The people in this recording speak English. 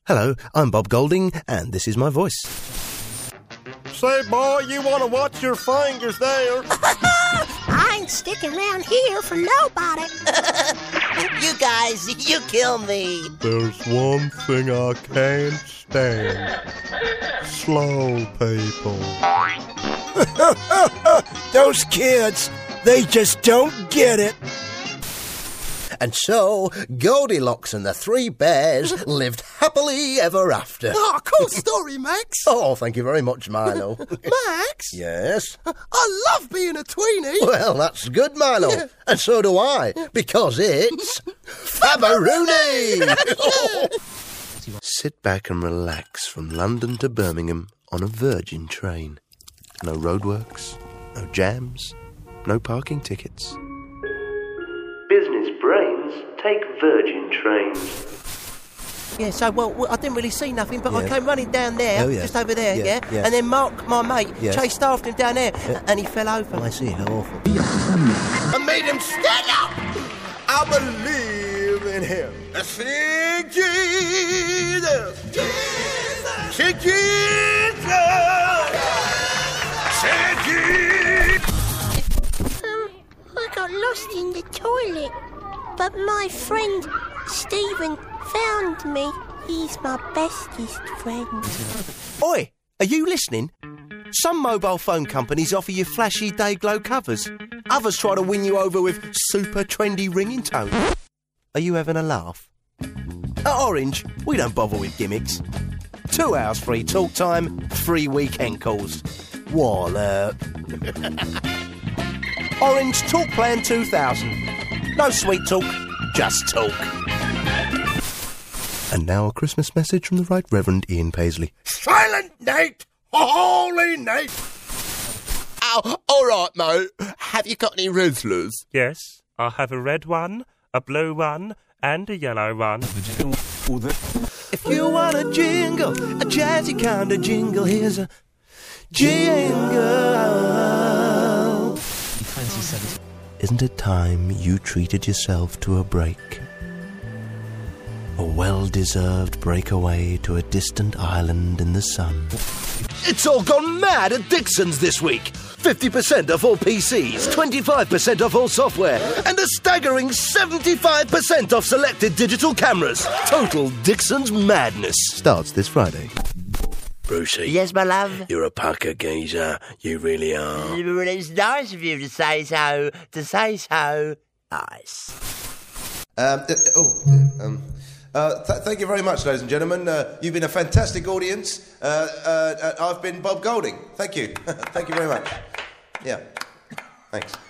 Hello, I'm Bob Golding, and this is my voice. Say, boy, you want to watch your fingers there? I ain't sticking around here for nobody. You guys, you kill me. There's one thing I can't stand. Slow people. Those kids, they just don't get it. And so, Goldilocks and the Three Bears lived happily ever after. Oh, cool story, Max. Oh, thank you very much, Milo. Max? Yes? I love being a tweenie. Well, that's good, Milo. Yeah. And so do I, because it's Fabberoonie! Sit back and relax from London to Birmingham on a Virgin train. No roadworks, no jams, no parking tickets. Business brains take Virgin trains. Yeah, so, well, I didn't really see nothing, but I Yeah. came running down there, Oh, yeah. just over there, Yeah, yeah. and then Mark, my mate, Yes. chased after him down there, Yeah. and he fell over. Oh, I see, how awful. I made him stand up. I believe in him. Sing Jesus. Jesus. Sing Jesus. Sing Jesus. I got lost in the toilet, but my friend Stephen found me. He's my bestest friend. Oi, are you listening? Some mobile phone companies offer you flashy day-glow covers. Others try to win you over with super trendy ringing tones. Are you having a laugh? At Orange, we don't bother with gimmicks. 2 hours free talk time, 3 weekend calls. Wallop. Orange Talk Plan 2000. No sweet talk, just talk. And now a Christmas message from the Right Reverend Ian Paisley. Silent night. Holy night. Oh, all right, mate. Have you got any Rizzlers? Yes, I have a red one, a blue one, and a yellow one. If you want a jingle, a jazzy kind of jingle, here's a jingle. Isn't it time you treated yourself to a break? A well-deserved breakaway to a distant island in the sun. It's all gone mad at Dixon's this week. 50% off all PCs, 25% off all software, and a staggering 75% off selected digital cameras. Total Dixon's madness. Starts this Friday. Brucey. Yes, my love? You're a pucker geezer. You really are. Well, it's nice of you to say so. Nice. Thank you very much, ladies and gentlemen. You've been a fantastic audience. I've been Bob Golding. Thank you. Thank you very much. Yeah. Thanks.